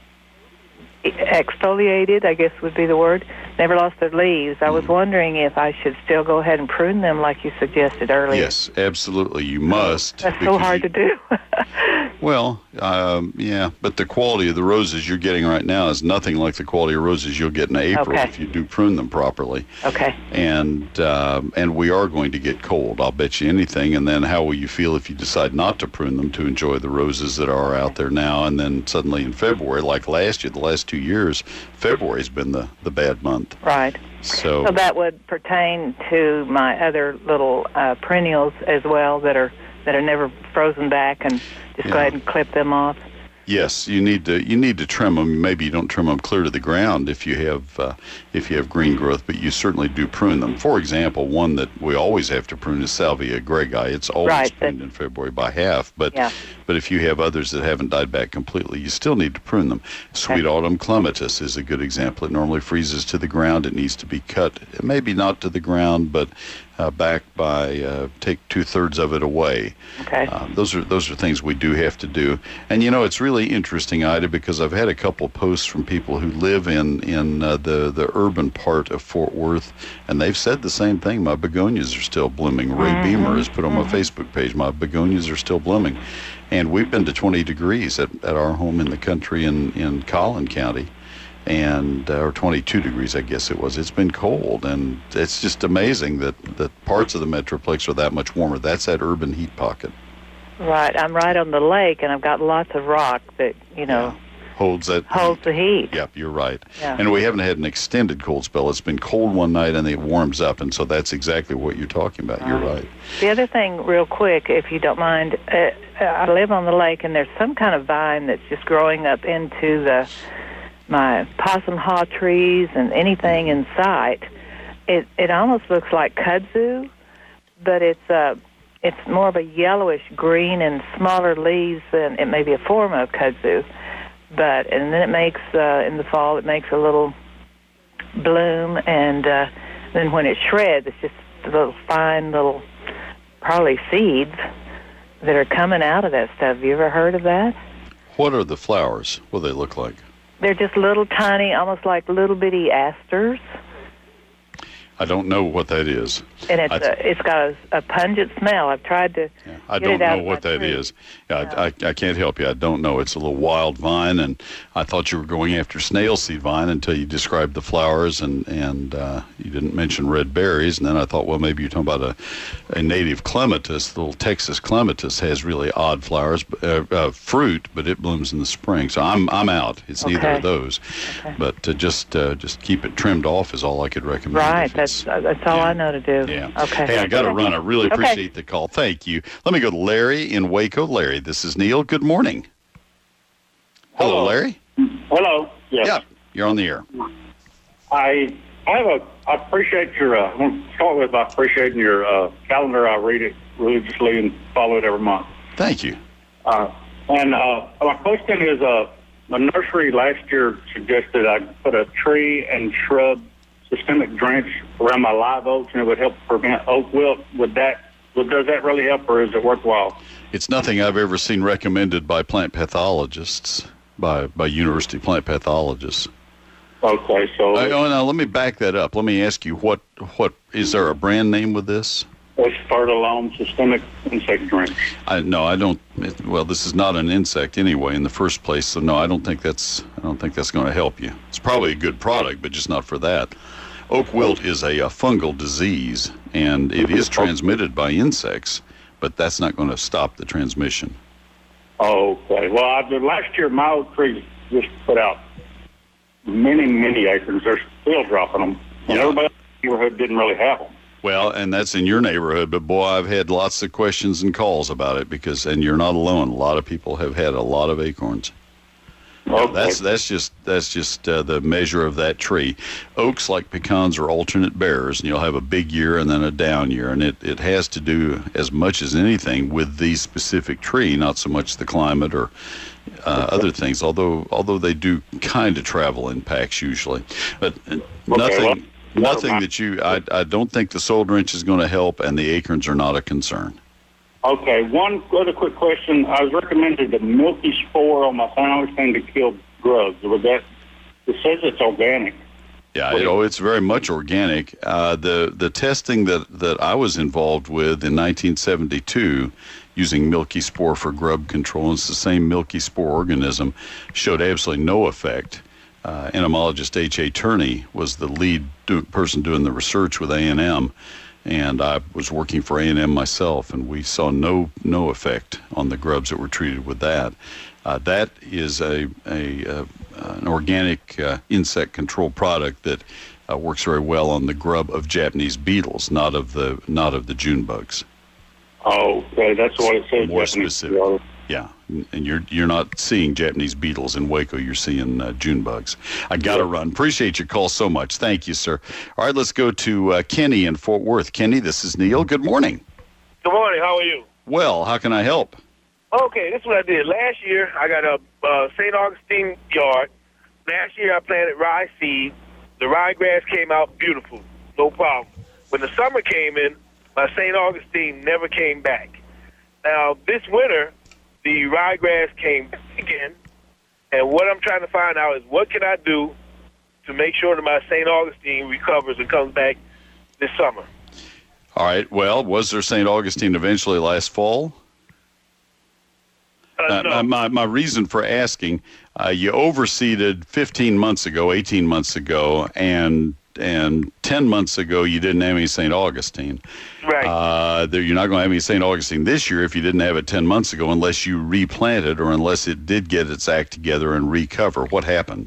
exfoliated, I guess would be the word, never lost their leaves. I was wondering if I should still go ahead and prune them like you suggested earlier.
Yes, absolutely. You must.
That's so hard
you,
to do.
Well, um, yeah, but the quality of the roses you're getting right now is nothing like the quality of roses you'll get in April
Okay.
if you do prune them properly.
Okay.
And um, and we are going to get cold. I'll bet you anything. And then how will you feel if you decide not to prune them to enjoy the roses that are out there now? And then suddenly in February, like last year, the last two years, February's been the, the bad month.
Right.
So,
So that would pertain to my other little uh, perennials as well that are that are never frozen back, and just go
Yeah.
ahead and clip them off.
yes, you need to you need to trim them. Maybe you don't trim them clear to the ground if you have uh, if you have green growth, but you certainly do prune them. For example, one that we always have to prune is Salvia gregae. It's always
Right,
pruned in February by half, but
Yeah.
but if you have others that haven't died back completely, you still need to prune them. Sweet Autumn Clematis is a good example. It normally freezes to the ground. It needs to be cut, maybe not to the ground, but uh, back by uh, take two thirds of it away.
Okay.
Uh, those are those are things we do have to do. And you know, it's really interesting, Ida, because I've had a couple of posts from people who live in in uh, the the urban part of Fort Worth, and they've said the same thing. My begonias are still blooming. Ray
Mm-hmm.
Beamer has put on my Facebook page, my begonias are still blooming. And we've been to twenty degrees at, at our home in the country in, in Collin County, and uh, or twenty-two degrees, I guess it was. It's been cold, and it's just amazing that, that parts of the Metroplex are that much warmer. That's that urban heat pocket.
Right. I'm right on the lake, and I've got lots of rock that, you know,
Holds that
holds the heat.
Yep, you're right.
Yeah.
And we haven't had an extended cold spell. It's been cold one night and it warms up, and so that's exactly what you're talking about. You're right.
The other thing, real quick, if you don't mind, uh, I live on the lake, and there's some kind of vine that's just growing up into the my possum haw trees and anything in sight. It it almost looks like kudzu, but it's uh, it's more of a yellowish green and smaller leaves than it may be a form of kudzu. But and then it makes uh, in the fall it makes a little bloom, and uh, then when it shreds, it's just little fine little probably seeds that are coming out of that stuff. Have you ever heard of that?
What are the flowers? What do they look like?
They're just little tiny, almost like little bitty asters,
I don't know what that is.
and it's
I,
a, it's got a, a pungent smell. I've tried to.
I
get
don't
it out
know
of
what
my
that
tree.
is. I, I, I can't help you. I don't know. It's a little wild vine, and I thought you were going after snail seed vine until you described the flowers, and, and uh, you didn't mention red berries. And then I thought, well, maybe you're talking about a, a native clematis. The little Texas clematis has really odd flowers, uh, uh, fruit, but it blooms in the spring. So I'm I'm out. It's neither
Okay.
of those.
Okay.
But uh, just uh, just keep it trimmed off is all I could recommend.
Right.
if it's-
That's that's all I know to do.
Yeah.
Okay.
Hey, I got to
Okay.
run. I really
Okay.
appreciate the call. Thank you. Let me go to Larry in Waco. Larry, this is Neil. Good morning. Hello,
Hello.
Larry.
Hello. Yes.
Yeah, you're on the air.
I I have a. I appreciate your. Uh, I want to start with by appreciating your uh, calendar. I read it religiously and follow it every month.
Thank you.
Uh, and uh, my question is, uh, the nursery last year suggested I put a tree and shrub systemic drench around my live oaks, and it would help prevent oak wilt. Would that? Would, does that really help, or is it worthwhile?
It's nothing I've ever seen recommended by plant pathologists, by by university plant pathologists.
Okay, so
I, oh, now let me back that up. Let me ask you, what what is there a brand name with this?
it's Fertilome systemic insect drench.
I no, I don't. It, well, this is not an insect anyway in the first place, so no, I don't think that's I don't think that's going to help you. It's probably a good product, but just not for that. Oak wilt is a, a fungal disease, and it is transmitted by insects, but that's not going to stop the transmission.
Okay. Well, I, the last year my oak trees just put out many, many acres. They're still dropping them. And
Yeah.
everybody else in the neighborhood didn't really have them.
Well, and that's in your neighborhood, but boy, I've had lots of questions and calls about it because, and you're not alone. A lot of people have had a lot of acorns.
Okay.
That's that's just that's just uh, the measure of that tree. Oaks, like pecans, are alternate bearers, and you'll have a big year and then a down year, and it, it has to do as much as anything with the specific tree, not so much the climate or uh, other things. Although although they do kind of travel in packs usually, but uh, nothing
well,
nothing that you I I don't think the soil drench is going to help, and the acorns are not a concern.
Okay, one other quick question. I was recommended the milky spore on my sandwich thing to kill grubs. Was that? It says it's organic.
Yeah, you know, it's very much organic. Uh, the the testing that, that I was involved with in nineteen seventy-two using milky spore for grub control, and it's the same milky spore organism, showed absolutely no effect. Uh, entomologist H A. Turney was the lead do- person doing the research with A and M, and I was working for A and M myself, and we saw no no effect on the grubs that were treated with that. Uh, that is a, a uh, an organic uh, insect control product that uh, works very well on the grub of Japanese beetles, not of the not of the June bugs.
Oh, okay, that's what it says.
More
Japanese
specific.
beetles.
Yeah, and you're you're not seeing Japanese beetles in Waco. You're seeing uh, June bugs. I got to run. Appreciate your call so much. Thank you, sir. All right, let's go to uh, Kenny in Fort Worth. Kenny, this is Neil. Good morning.
Good morning. How are you?
Well, how can I help?
Okay, this is what I did. Last year, I got a uh, Saint Augustine yard. Last year, I planted rye seed. The ryegrass came out beautiful, no problem. When the summer came in, my Saint Augustine never came back. Now, this winter, the ryegrass came back again, and what I'm trying to find out is what can I do to make sure that my Saint Augustine recovers and comes back this summer.
All right, well, was there Saint Augustine eventually last fall?
Uh, no.
uh, my, my reason for asking, uh, you overseeded fifteen months ago, eighteen months ago, and and ten months ago you didn't have any Saint Augustine.
Right.
Uh, there, you're not going to have any Saint Augustine this year if you didn't have it ten months ago, unless you replanted or unless it did get its act together and recover. What happened?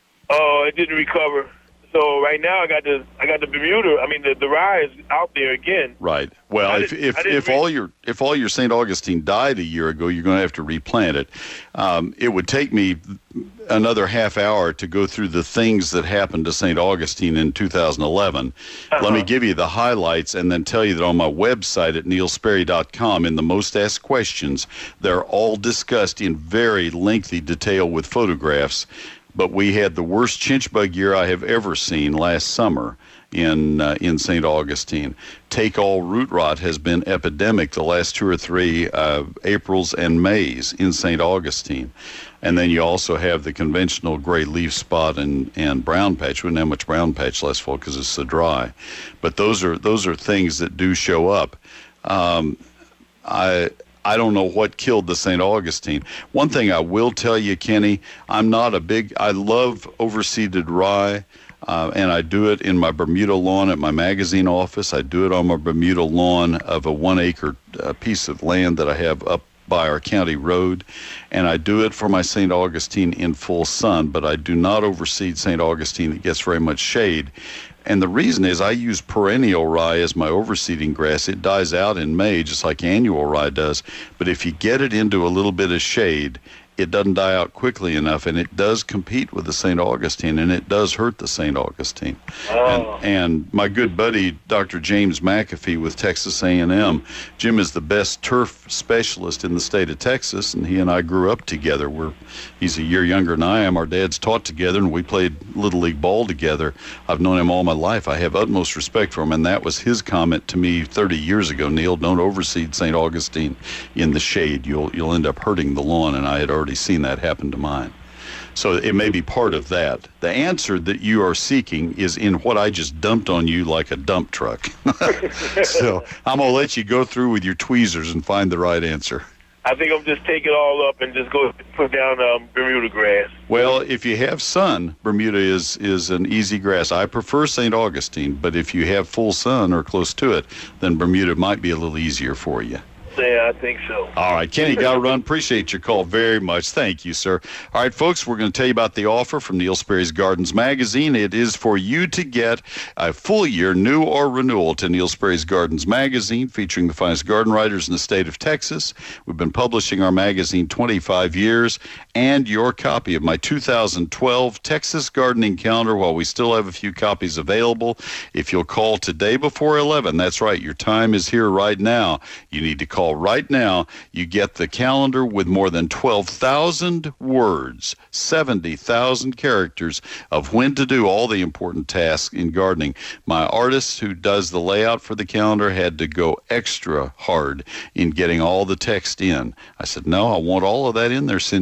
Oh, it didn't recover. So right now I got the I got the Bermuda. I mean the, the rye is out there again.
Right. Well,
I
if
didn't-
if,
I didn't
if
re-
all your if all your Saint Augustine died a year ago, you're going to have to replant it. Um, it would take me another half hour to go through the things that happened to Saint Augustine in two thousand eleven.
Uh-huh.
Let me give you the highlights and then tell you that on my website at neil sperry dot com, in the most asked questions, they're all discussed in very lengthy detail with photographs. But we had the worst chinch bug year I have ever seen last summer in uh, in Saint Augustine. Take-all root rot has been epidemic the last two or three uh, Aprils and Mays in Saint Augustine. And then you also have the conventional gray leaf spot and, and brown patch. We didn't have much brown patch last fall because it's so dry. But those are those are things that do show up. Um, I... I don't know what killed the Saint Augustine. One thing I will tell you, Kenny, I'm not a big, I love overseeded rye, uh, and I do it in my Bermuda lawn at my magazine office. I do it on my Bermuda lawn of a one acre uh, piece of land that I have up by our county road, and I do it for my Saint Augustine in full sun, but I do not overseed Saint Augustine that gets very much shade. And the reason is I use perennial rye as my overseeding grass. It dies out in May just like annual rye does. But if you get it into a little bit of shade, it doesn't die out quickly enough, and it does compete with the Saint Augustine, and it does hurt the Saint Augustine.
Oh.
And, and my good buddy, Doctor James McAfee with Texas A and M, Jim is the best turf specialist in the state of Texas, and he and I grew up together. We're, he's a year younger than I am. Our dads taught together, and we played Little League ball together. I've known him all my life. I have utmost respect for him, and that was his comment to me thirty years ago. Neil, don't overseed Saint Augustine in the shade. You'll you'll end up hurting the lawn, and I had already seen that happen to mine. So it may be part of that. The answer that you are seeking is in what I just dumped on you like a dump truck. So I'm going to let you go through with your tweezers and find the right answer.
I think I'm just take it all up and just go put down um, Bermuda grass.
Well, if you have sun, Bermuda is, is an easy grass. I prefer Saint Augustine, but if you have full sun or close to it, then Bermuda might be a little easier for you.
Yeah, I think so.
All right, Kenny, got to run. Appreciate your call very much. Thank you, sir. All right, folks, we're going to tell you about the offer from Neil Sperry's Gardens Magazine. It is for you to get a full year, new or renewal, to Neil Sperry's Gardens Magazine, featuring the finest garden writers in the state of Texas. We've been publishing our magazine twenty-five years, and your copy of my two thousand twelve Texas Gardening Calendar while we still have a few copies available. If you'll call today before eleven, that's right, your time is here right now. You need to call right now. You get the calendar with more than twelve thousand words, seventy thousand characters of when to do all the important tasks in gardening. My artist who does the layout for the calendar had to go extra hard in getting all the text in. I said, no, I want all of that in there, Cindy. It's very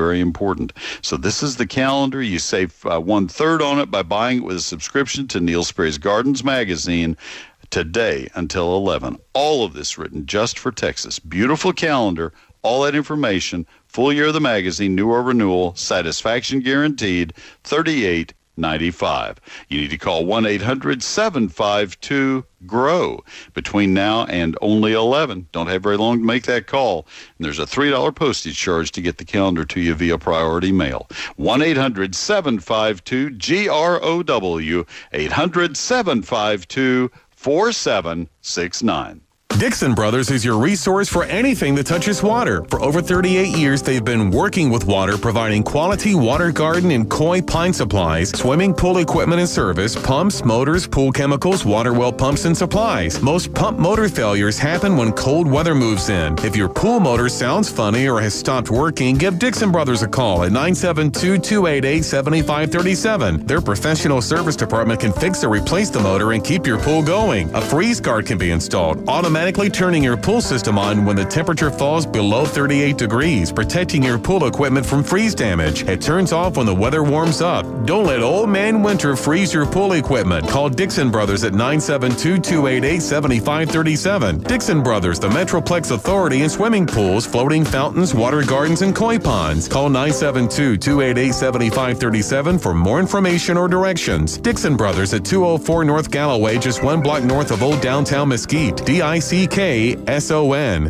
very important. So this is the calendar. You save uh, one-third on it by buying it with a subscription to Neil Sperry's Gardens magazine today until eleven. All of this written just for Texas. Beautiful calendar, all that information, full year of the magazine, new or renewal, satisfaction guaranteed, thirty-eight ninety-five. You need to call one eight hundred seven five two GROW between now and only eleven. Don't have very long to make that call. And there's a three dollars postage charge to get the calendar to you via priority mail. one eight hundred seven five two G R O W, eight hundred seven five two four seven six nine.
Dixon Brothers is your resource for anything that touches water. For over thirty-eight years, they've been working with water, providing quality water garden and koi pine supplies, swimming pool equipment and service, pumps, motors, pool chemicals, water well pumps and supplies. Most pump motor failures happen when cold weather moves in. If your pool motor sounds funny or has stopped working, give Dixon Brothers a call at nine seven two, two eight eight, seven five three seven. Their professional service department can fix or replace the motor and keep your pool going. A freeze guard can be installed, automatically turning your pool system on when the temperature falls below thirty-eight degrees, protecting your pool equipment from freeze damage. It turns off when the weather warms up. Don't let old man winter freeze your pool equipment. Call Dixon Brothers at nine seven two, two eight eight, seven five three seven. Dixon Brothers, the Metroplex Authority in swimming pools, floating fountains, water gardens, and koi ponds. Call nine seven two, two eight eight, seven five three seven for more information or directions. Dixon Brothers at two oh four North Galloway, just one block north of Old Downtown Mesquite. D I C K S O N.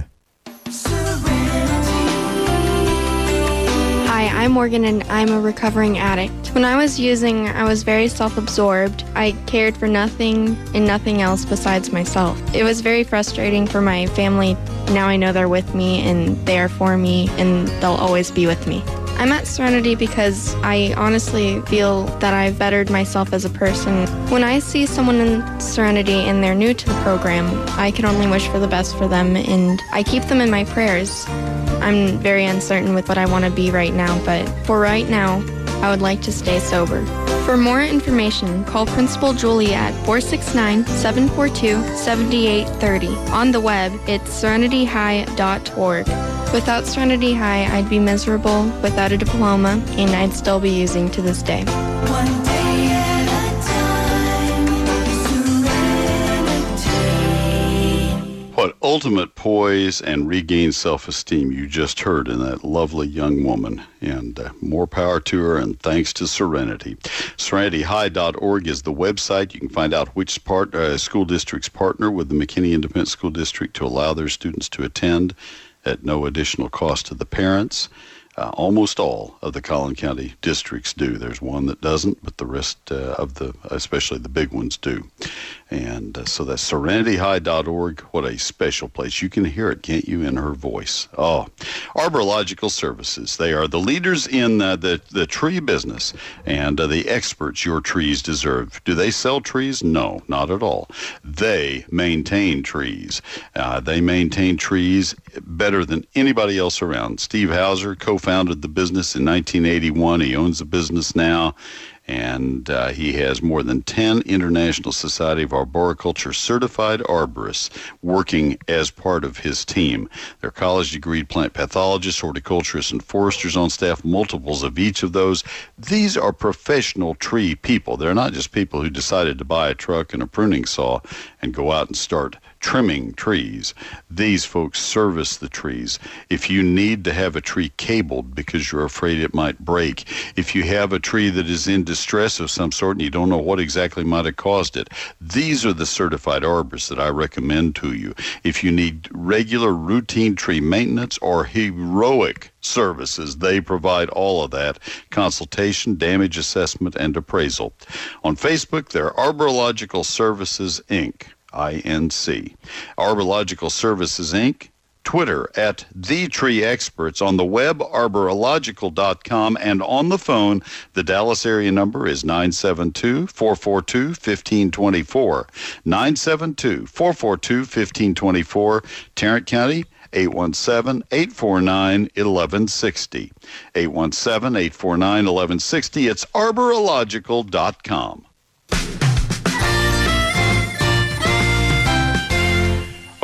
Hi, I'm Morgan and I'm a recovering addict. When I was using, I was very self-absorbed. I cared for nothing and nothing else besides myself. It was very frustrating for my family. Now I know they're with me and they are for me and they'll always be with me. I'm at Serenity because I honestly feel that I've bettered myself as a person. When I see someone in Serenity and they're new to the program, I can only wish for the best for them, and I keep them in my prayers. I'm very uncertain with what I want to be right now, but for right now, I would like to stay sober. For more information, call Principal Julie at four six nine, seven four two, seven eight three zero. On the web, it's serenity high dot org. Without Serenity High, I'd be miserable without a diploma, and I'd still be using to this day.
One day at a time, Serenity.
What ultimate poise and regained self-esteem you just heard in that lovely young woman. And uh, more power to her, and thanks to Serenity. serenity high dot org is the website. You can find out which part, uh, school districts partner with the McKinney Independent School District to allow their students to attend at no additional cost to the parents. Uh, almost all of the Collin County districts do. There's one that doesn't, but the rest uh, of the, especially the big ones, do. And uh, so that's serenity high dot org. What a special place. You can hear it, can't you, in her voice? Oh, Arborilogical Services. They are the leaders in uh, the, the tree business and uh, the experts your trees deserve. Do they sell trees? No, not at all. They maintain trees. Uh, they maintain trees better than anybody else around. Steve Hauser co-founded the business in nineteen eighty-one. He owns the business now, and uh, he has more than ten International Society of Arboriculture certified arborists working as part of his team. They're college-degreed plant pathologists, horticulturists, and foresters on staff, multiples of each of those. These are professional tree people. They're not just people who decided to buy a truck and a pruning saw and go out and start trimming trees. These folks service the trees. If you need to have a tree cabled because you're afraid it might break, if you have a tree that is in distress of some sort and you don't know what exactly might have caused it, these are the certified arborists that I recommend to you. If you need regular routine tree maintenance or heroic services, they provide all of that: consultation, damage assessment, and appraisal. On Facebook, they're Arborilogical Services, Incorporated. I N C. Arborilogical Services, Incorporated. Twitter at The Tree Experts. On the web, arborilogical dot com. And on the phone, the Dallas area number is nine seven two, four four two, one five two four. nine seven two, four four two, one five two four. Tarrant County, eight one seven, eight four nine, one one six zero. eight one seven, eight four nine, one one six zero. It's arborilogical dot com.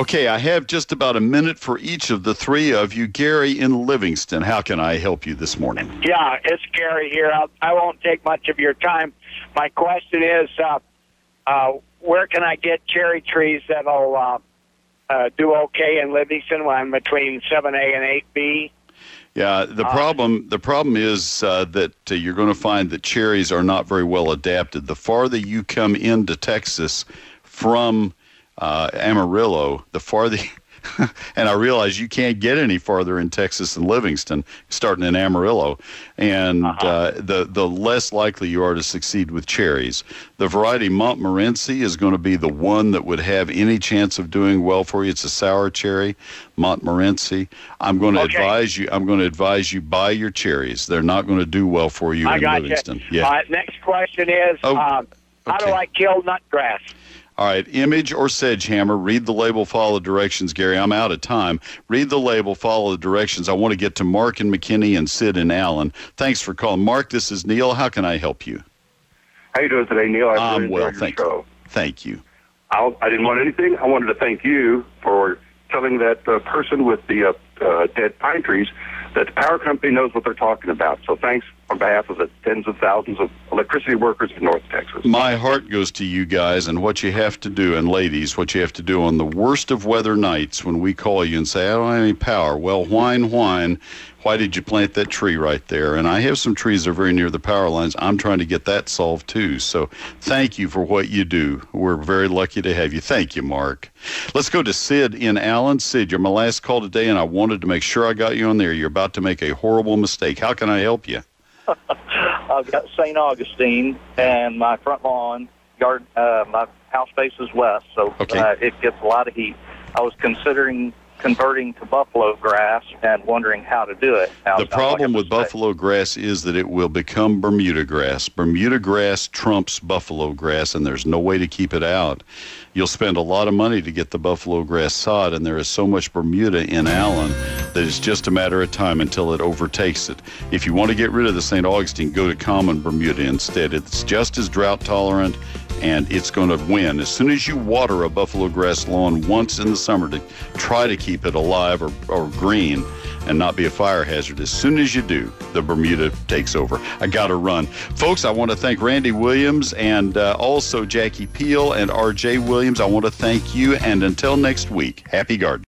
Okay, I have just about a minute for each of the three of you. Gary in Livingston, how can I help you this morning?
Yeah, it's Gary here. I'll, I won't take much of your time. My question is, uh, uh, where can I get cherry trees that'll uh, uh, do okay in Livingston when I'm between seven A and eight B?
Yeah, the problem the problem is uh, that uh, you're going to find that cherries are not very well adapted. The farther you come into Texas from uh, Amarillo, the farther, and I realize you can't get any farther in Texas than Livingston, starting in Amarillo, and uh-huh. uh, the the less likely you are to succeed with cherries. The variety Montmorency is going to be the one that would have any chance of doing well for you. It's a sour cherry, Montmorency. I'm going to okay. advise you. I'm going to advise you buy your cherries. They're not going to do well for you
I
in
got
Livingston.
You.
Yeah.
All right, next question is,
oh,
uh, how
okay.
do I kill nutgrass?
All right, Image or Sedgehammer, read the label, follow the directions. Gary, I'm out of time. Read the label, follow the directions. I want to get to Mark and McKinney and Sid and Allen. Thanks for calling. Mark, this is Neil. How can I help you?
How you doing today, Neil? I
I'm
really
well,
enjoyed
thank
your
you.
show.
Thank you.
I'll, I didn't want anything. I wanted to thank you for telling that uh, person with the uh, uh, dead pine trees that the power company knows what they're talking about. So thanks on behalf of the tens of thousands of electricity workers in North Texas.
My heart goes to you guys and what you have to do, and ladies, what you have to do on the worst of weather nights when we call you and say, I don't have any power. Well, whine, whine. Why did you plant that tree right there? And I have some trees that are very near the power lines. I'm trying to get that solved, too. So thank you for what you do. We're very lucky to have you. Thank you, Mark. Let's go to Sid in Allen. Sid, you're my last call today, and I wanted to make sure I got you on there. You're about to make a horrible mistake. How can I help you?
I've got Saint Augustine, and my front lawn, yard, uh, my house faces west, so
okay.
uh, it gets a lot of heat. I was considering converting to buffalo grass and wondering how to do it. Now,
the problem like with buffalo grass is that it will become Bermuda grass. Bermuda grass trumps buffalo grass, and there's no way to keep it out. You'll spend a lot of money to get the buffalo grass sod, and there is so much Bermuda in Allen that it's just a matter of time until it overtakes it. If you want to get rid of the Saint Augustine, go to common Bermuda instead. It's just as drought tolerant, and it's going to win. As soon as you water a buffalo grass lawn once in the summer to try to keep it alive or, or green and not be a fire hazard, as soon as you do, the Bermuda takes over. I got to run. Folks, I want to thank Randy Williams and uh, also Jackie Peel and R J Williams. I want to thank you, and until next week, happy gardening.